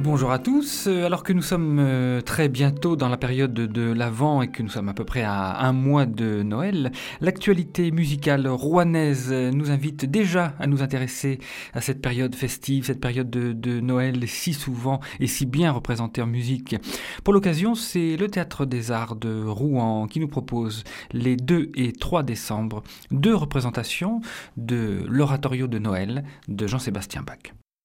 Bonjour à tous, alors que nous sommes très bientôt dans la période de l'Avent et que nous sommes à peu près à un mois de Noël, l'actualité musicale rouennaise nous invite déjà à nous intéresser à cette période festive, cette période de Noël si souvent et si bien représentée en musique. Pour l'occasion, c'est le Théâtre des Arts de Rouen qui nous propose les 2 et 3 décembre 2 représentations de l'Oratorio de Noël de Jean-Sébastien Bach.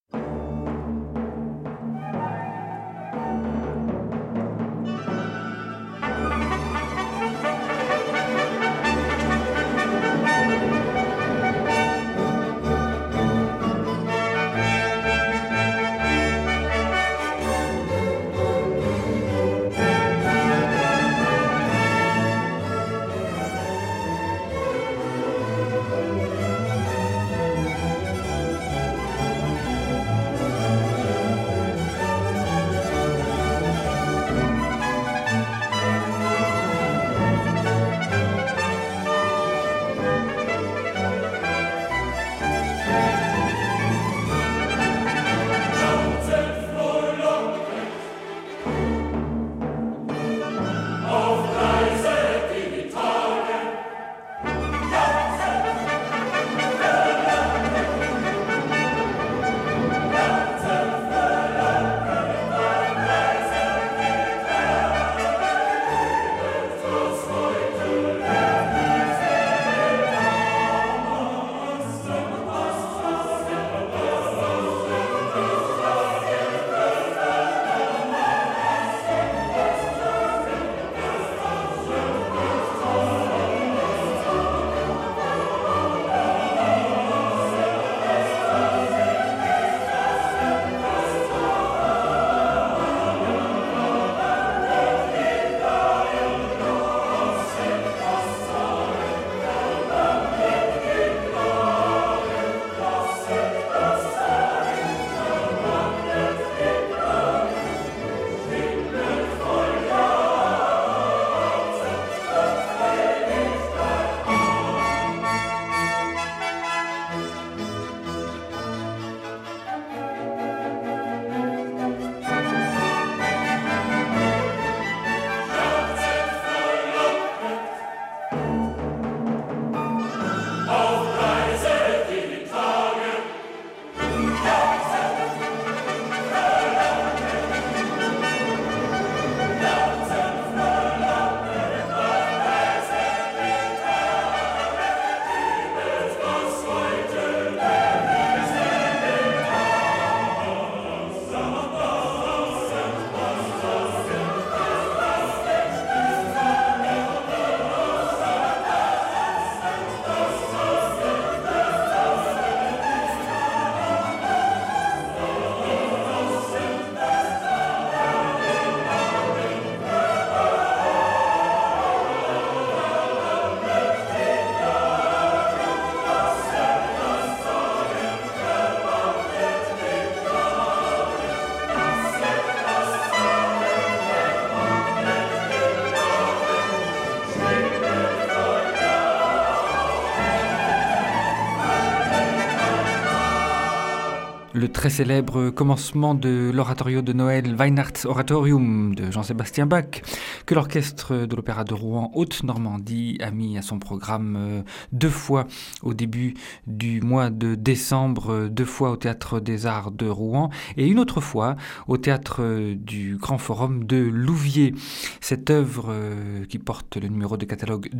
Le très célèbre commencement de l'oratorio de Noël Weihnachtsoratorium de Jean-Sébastien Bach, que l'orchestre de l'Opéra de Rouen Haute-Normandie a mis à son programme 2 fois au début du mois de décembre, 2 fois au Théâtre des Arts de Rouen et une autre fois au Théâtre du Grand Forum de Louviers. Cette œuvre qui porte le numéro de catalogue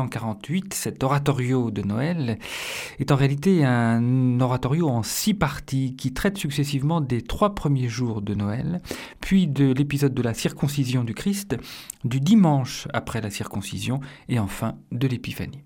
248, cet oratorio de Noël, est en réalité un oratorio en 6 parties qui traite successivement des 3 premiers jours de Noël, puis de l'épisode de la circoncision du Christ, du dimanche après la circoncision et enfin de l'Épiphanie.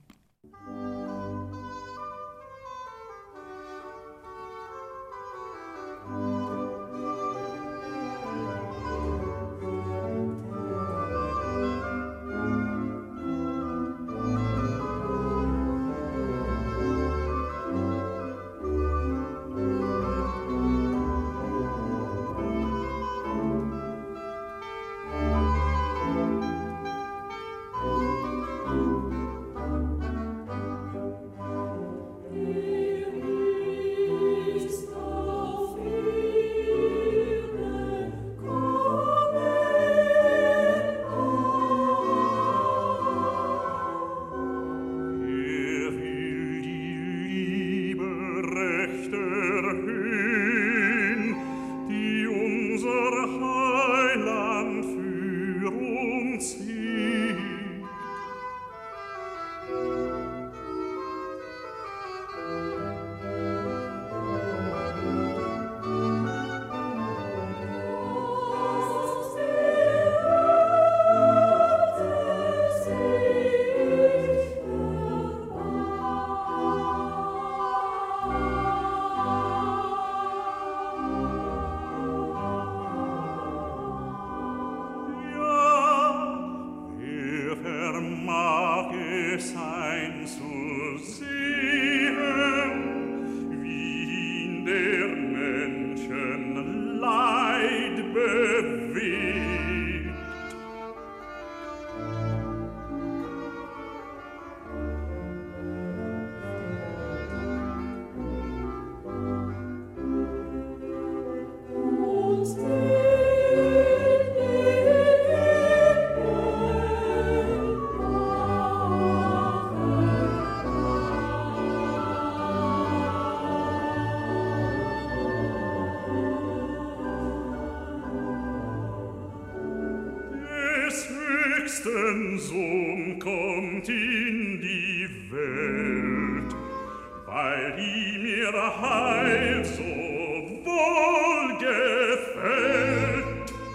Menschensohn kommt in die Welt, weil ihm ihr Heil so wohl gefällt.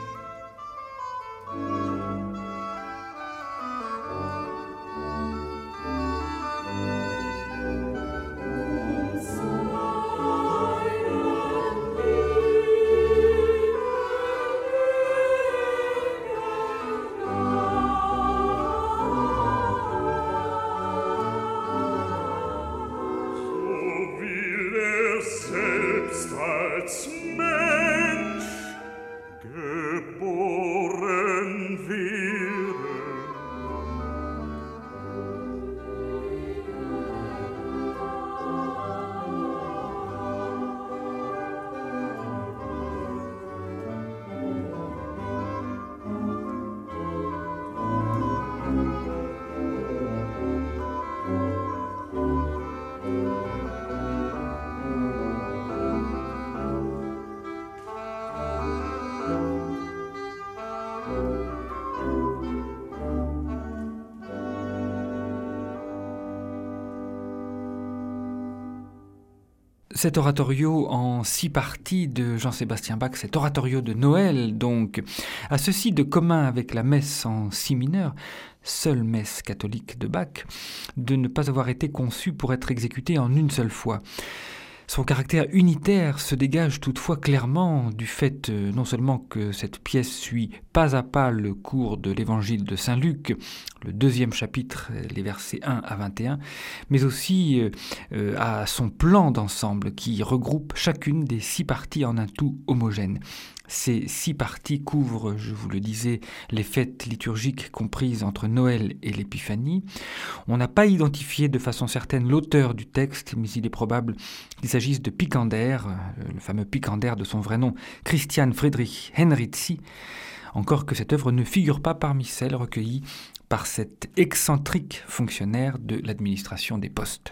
Cet oratorio en 6 parties de Jean-Sébastien Bach, cet oratorio de Noël, donc, a ceci de commun avec la messe en si mineur, seule messe catholique de Bach, de ne pas avoir été conçu pour être exécuté en une seule fois. Son caractère unitaire se dégage toutefois clairement du fait non seulement que cette pièce suit pas à pas le cours de l'évangile de Saint Luc, le 2e chapitre, les versets 1 à 21, mais aussi à son plan d'ensemble qui regroupe chacune des 6 parties en un tout homogène. Ces 6 parties couvrent, je vous le disais, les fêtes liturgiques comprises entre Noël et l'Épiphanie. On n'a pas identifié de façon certaine l'auteur du texte, mais il est probable qu'il s'agisse de Picander, le fameux Picander de son vrai nom, Christian Friedrich Henrici, encore que cette œuvre ne figure pas parmi celles recueillies par cet excentrique fonctionnaire de l'administration des postes.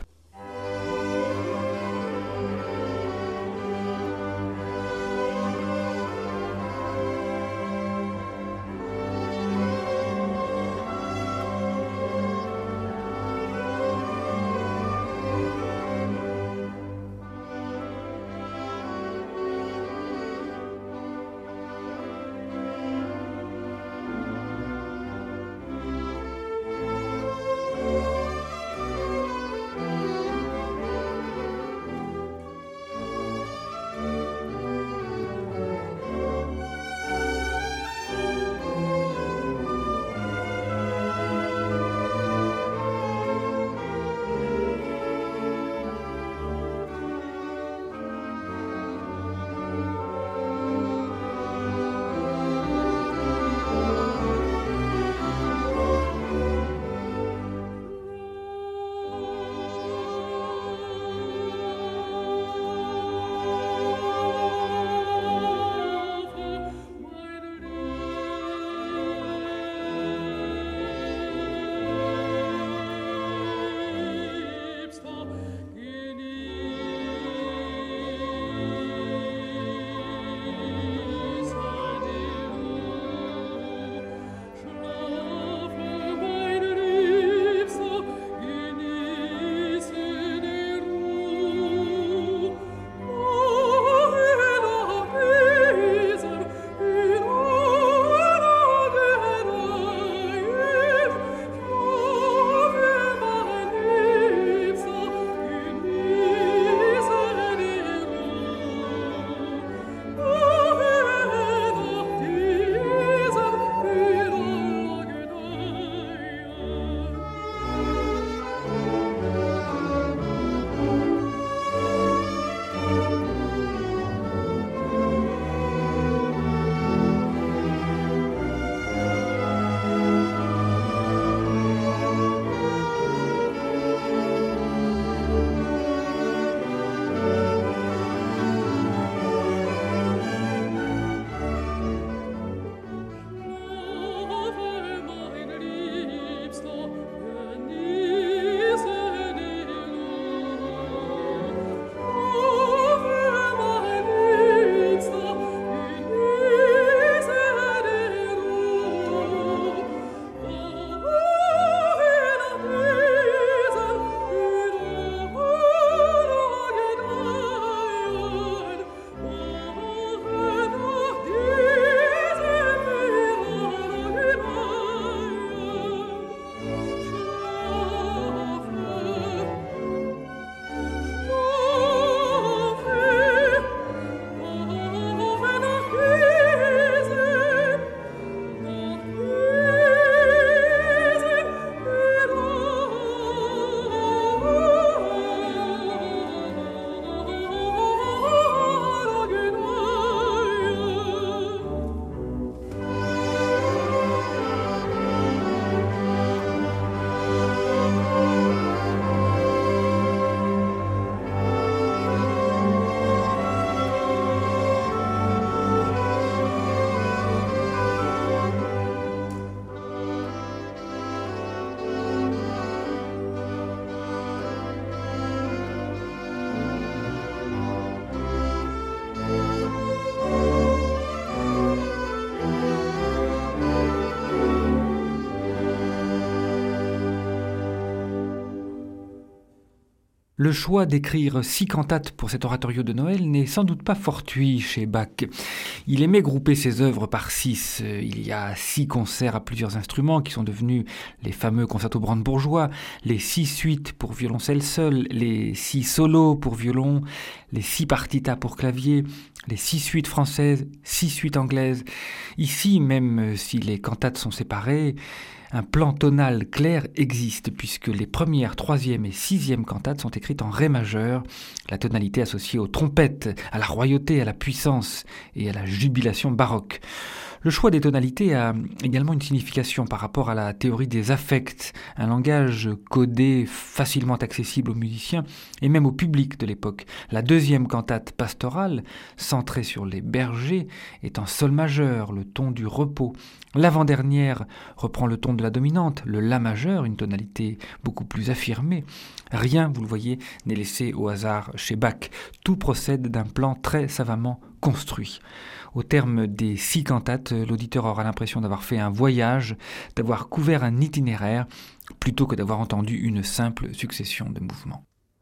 Le choix d'écrire 6 cantates pour cet oratorio de Noël n'est sans doute pas fortuit chez Bach. Il aimait grouper ses œuvres par 6. Il y a 6 concerts à plusieurs instruments qui sont devenus les fameux concertos brandebourgeois, les 6 suites pour violoncelle seul, les 6 solos pour violon, les 6 partitas pour clavier, les 6 suites françaises, 6 suites anglaises. Ici, même si les cantates sont séparées, un plan tonal clair existe puisque les premières, troisième et sixième cantates sont écrites en ré majeur, la tonalité associée aux trompettes, à la royauté, à la puissance et à la jubilation baroque. Le choix des tonalités a également une signification par rapport à la théorie des affects, un langage codé facilement accessible aux musiciens et même au public de l'époque. La deuxième cantate pastorale, centrée sur les bergers, est en sol majeur, le ton du repos. L'avant-dernière reprend le ton de la dominante, le la majeur, une tonalité beaucoup plus affirmée. Rien, vous le voyez, n'est laissé au hasard chez Bach. Tout procède d'un plan très savamment construit. Au terme des 6 cantates, l'auditeur aura l'impression d'avoir fait un voyage, d'avoir couvert un itinéraire, plutôt que d'avoir entendu une simple succession de mouvements.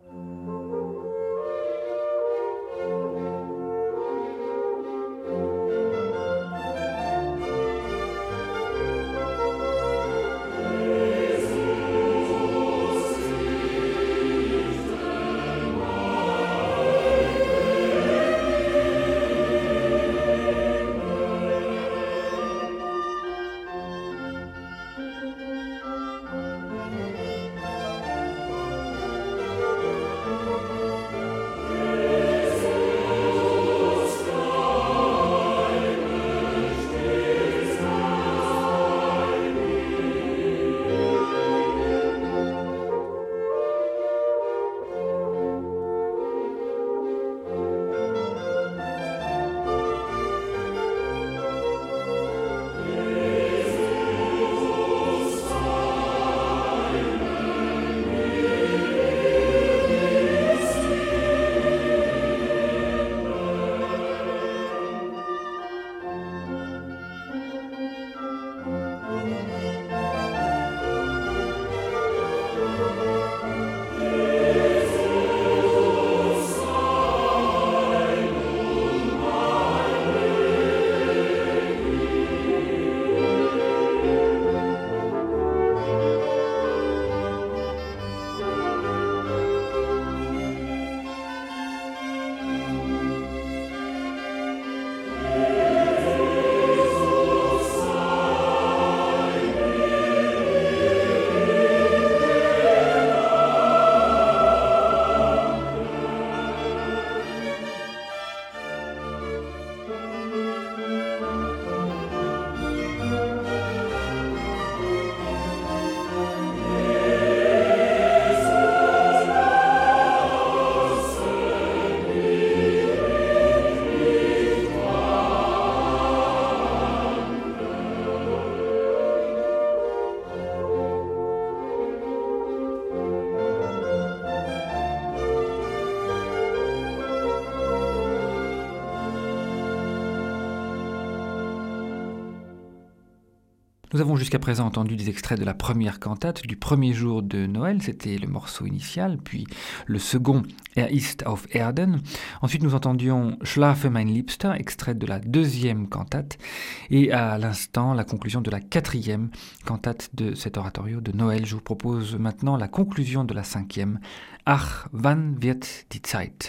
Nous avons jusqu'à présent entendu des extraits de la première cantate du premier jour de Noël, c'était le morceau initial, puis le second ist auf Erden. Ensuite nous entendions Schlafe mein Liebster, extrait de la deuxième cantate, et à l'instant la conclusion de la quatrième cantate de cet oratorio de Noël. Je vous propose maintenant la conclusion de la cinquième, Ach, wann wird die Zeit?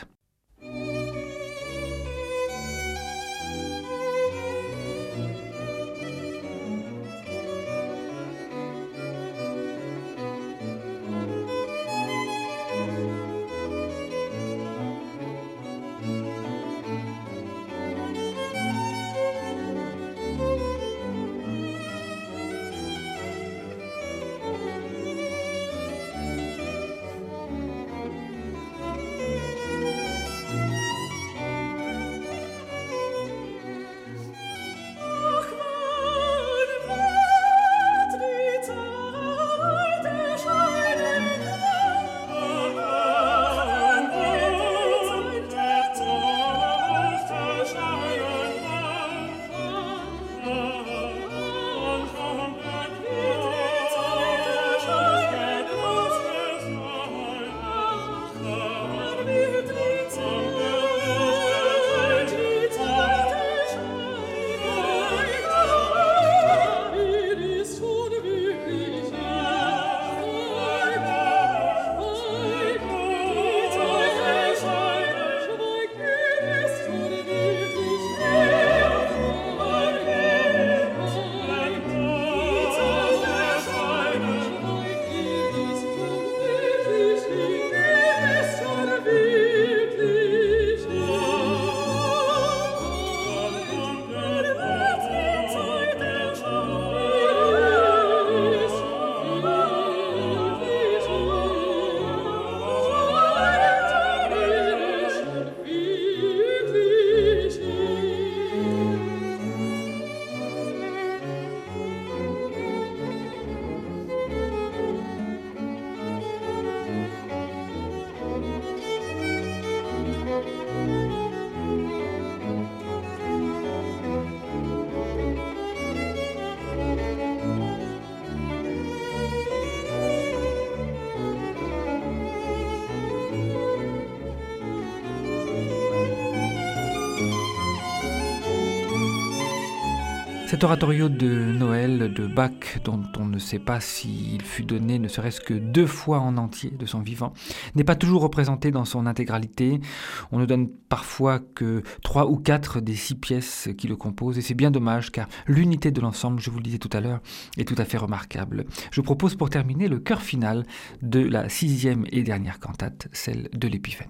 Cet oratorio de Noël de Bach, dont on ne sait pas s'il fut donné ne serait-ce que 2 fois en entier de son vivant, n'est pas toujours représenté dans son intégralité. On ne donne parfois que 3 ou 4 des 6 pièces qui le composent, et c'est bien dommage car l'unité de l'ensemble, je vous le disais tout à l'heure, est tout à fait remarquable. Je propose pour terminer le chœur final de la 6e et dernière cantate, celle de l'Épiphanie.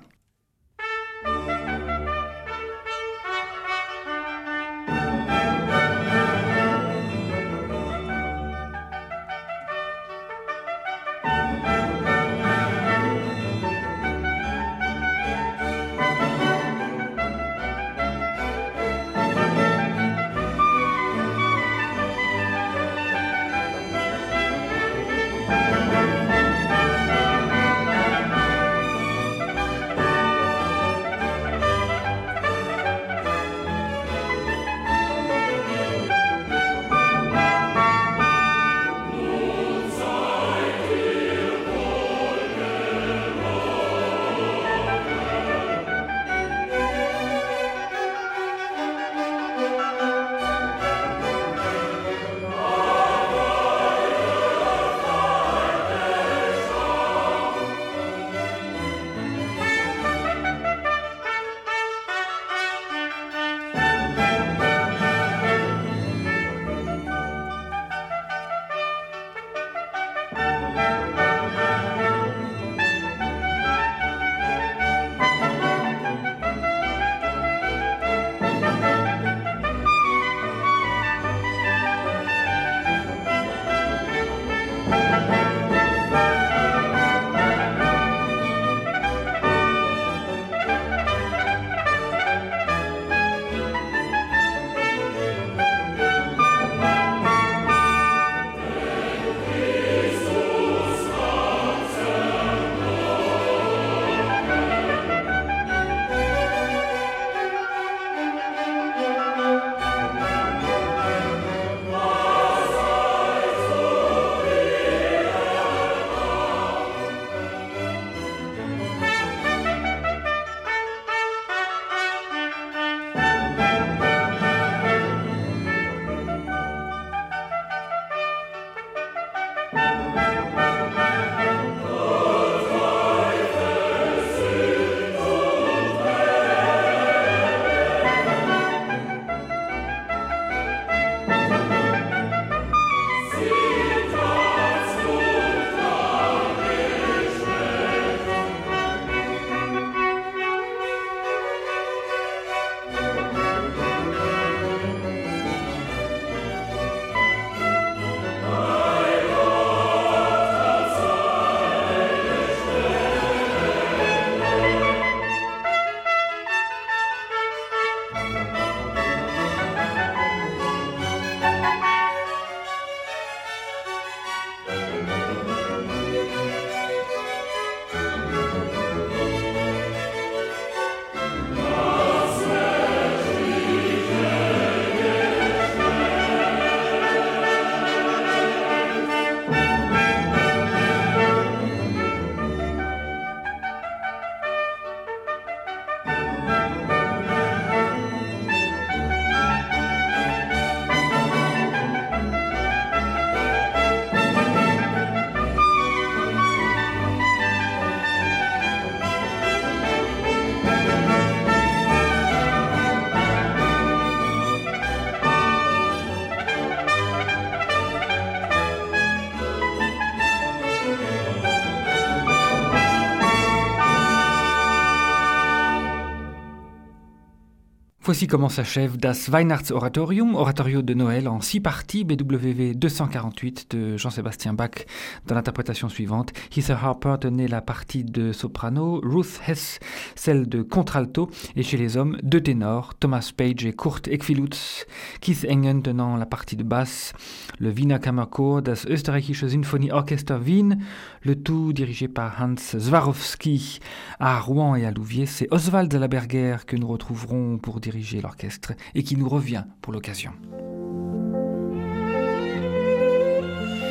Voici comment s'achève Das Weihnachtsoratorium, oratorio de Noël en 6 parties, BWV 248 de Jean-Sébastien Bach, dans l'interprétation suivante. Heather Harper tenait la partie de soprano, Ruth Hess celle de contralto, et chez les hommes, 2 ténors, Thomas Page et Kurt Eckfilutz, Keith Engen tenant la partie de basse, le Wiener Kammerchor, das Österreichische Sinfonieorchester Wien, le tout dirigé par Hans Swarovski. À Rouen et à Louviers, c'est Oswald Zalaberger que nous retrouverons pour diriger l'orchestre et qui nous revient pour l'occasion.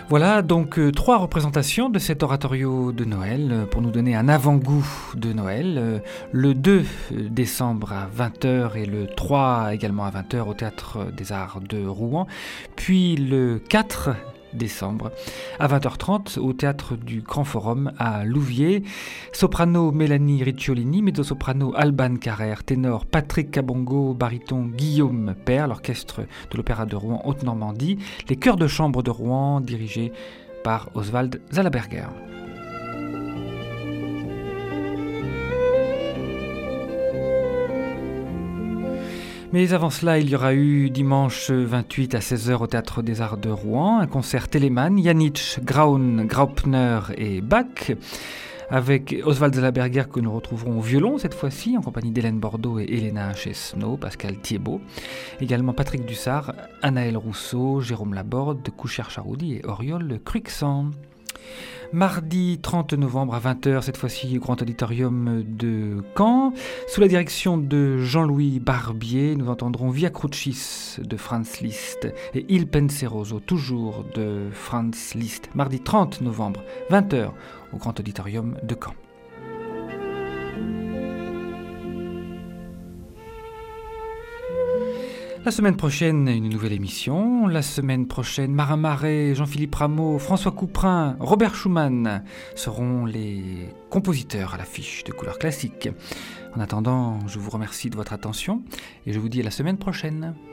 Voilà donc 3 représentations de cet oratorio de Noël pour nous donner un avant-goût de Noël. Le 2 décembre à 20h et le 3 également à 20h au Théâtre des Arts de Rouen. Puis le 4 décembre à 20h30 au Théâtre du Grand Forum à Louviers. Soprano Mélanie Ricciolini, mezzo-soprano Alban Carrère, ténor Patrick Cabongo, baryton Guillaume Père, l'orchestre de l'Opéra de Rouen Haute-Normandie, les chœurs de chambre de Rouen dirigés par Oswald Zalaberger. Mais avant cela, il y aura eu dimanche 28 à 16h au Théâtre des Arts de Rouen un concert Telemann, Janitsch, Graun, Graupner et Bach, avec Oswald Zalaberger que nous retrouverons au violon cette fois-ci, en compagnie d'Hélène Bordeaux et Elena Chesneau, Pascal Thiebaud. Également Patrick Dussart, Anaël Rousseau, Jérôme Laborde, Coucher Charoudi et Oriol Cruikshank. Mardi 30 novembre à 20h, cette fois-ci au Grand Auditorium de Caen. Sous la direction de Jean-Louis Barbier, nous entendrons Via Crucis de Franz Liszt et Il Penseroso, toujours de Franz Liszt. Mardi 30 novembre, 20h, au Grand Auditorium de Caen. La semaine prochaine, une nouvelle émission. La semaine prochaine, Marin Marais, Jean-Philippe Rameau, François Couperin, Robert Schumann seront les compositeurs à l'affiche de Couleurs Classiques. En attendant, je vous remercie de votre attention et je vous dis à la semaine prochaine.